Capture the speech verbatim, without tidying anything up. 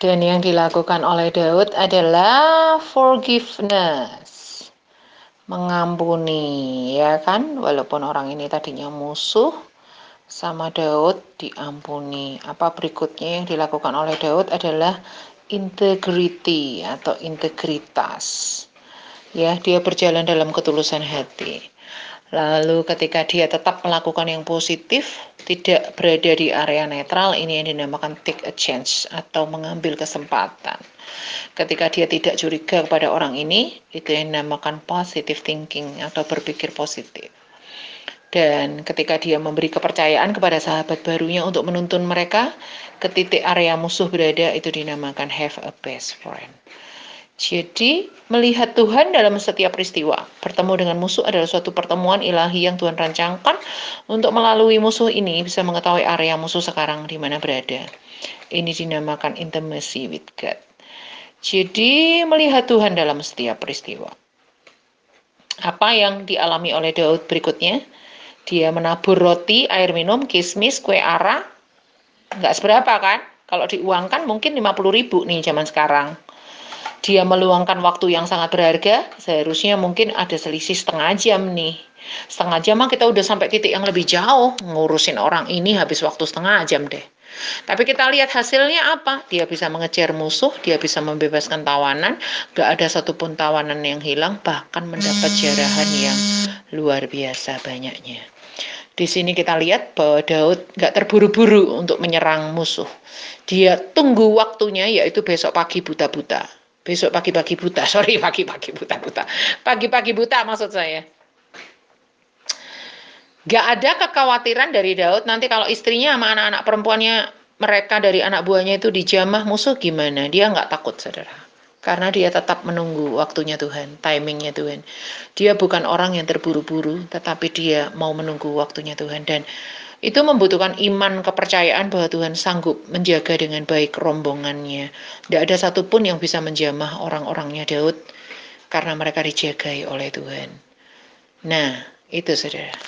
Dan yang dilakukan oleh Daud adalah forgiveness, mengampuni, ya kan? Walaupun orang ini tadinya musuh, sama Daud diampuni. Apa berikutnya yang dilakukan oleh Daud adalah integrity atau integritas. Ya, dia berjalan dalam ketulusan hati. Lalu ketika dia tetap melakukan yang positif, tidak berada di area netral, ini yang dinamakan take a chance atau mengambil kesempatan. Ketika dia tidak curiga kepada orang ini, itu yang dinamakan positive thinking atau berpikir positif. Dan ketika dia memberi kepercayaan kepada sahabat barunya untuk menuntun mereka ke titik area musuh berada, itu dinamakan have a best friend. Jadi, melihat Tuhan dalam setiap peristiwa. Bertemu dengan musuh adalah suatu pertemuan ilahi yang Tuhan rancangkan untuk melalui musuh ini bisa mengetahui area musuh sekarang di mana berada. Ini dinamakan intimacy with God. Jadi, melihat Tuhan dalam setiap peristiwa. Apa yang dialami oleh Daud berikutnya? Dia menabur roti, air minum, kismis, kue ara. Nggak seberapa kan? Kalau diuangkan mungkin lima puluh ribu nih zaman sekarang. Dia meluangkan waktu yang sangat berharga, seharusnya mungkin ada selisih setengah jam nih. Setengah jam mah kita udah sampai titik yang lebih jauh, ngurusin orang ini habis waktu setengah jam deh. Tapi kita lihat hasilnya apa? Dia bisa mengejar musuh, dia bisa membebaskan tawanan, gak ada satupun tawanan yang hilang, bahkan mendapat jarahan yang luar biasa banyaknya. Di sini kita lihat bahwa Daud gak terburu-buru untuk menyerang musuh. Dia tunggu waktunya, yaitu besok pagi buta-buta. Besok pagi-pagi buta, sorry pagi-pagi buta-buta. Pagi-pagi buta maksud saya. Gak ada kekhawatiran dari Daud nanti kalau istrinya sama anak-anak perempuannya, mereka dari anak buahnya itu dijamah musuh gimana. Dia gak takut, saudara. Karena dia tetap menunggu waktunya Tuhan, timingnya Tuhan. Dia bukan orang yang terburu-buru, tetapi dia mau menunggu waktunya Tuhan. Dan itu membutuhkan iman, kepercayaan bahwa Tuhan sanggup menjaga dengan baik rombongannya. Tidak ada satupun yang bisa menjamah orang-orangnya Daud, karena mereka dijagai oleh Tuhan. Nah, itu saudara.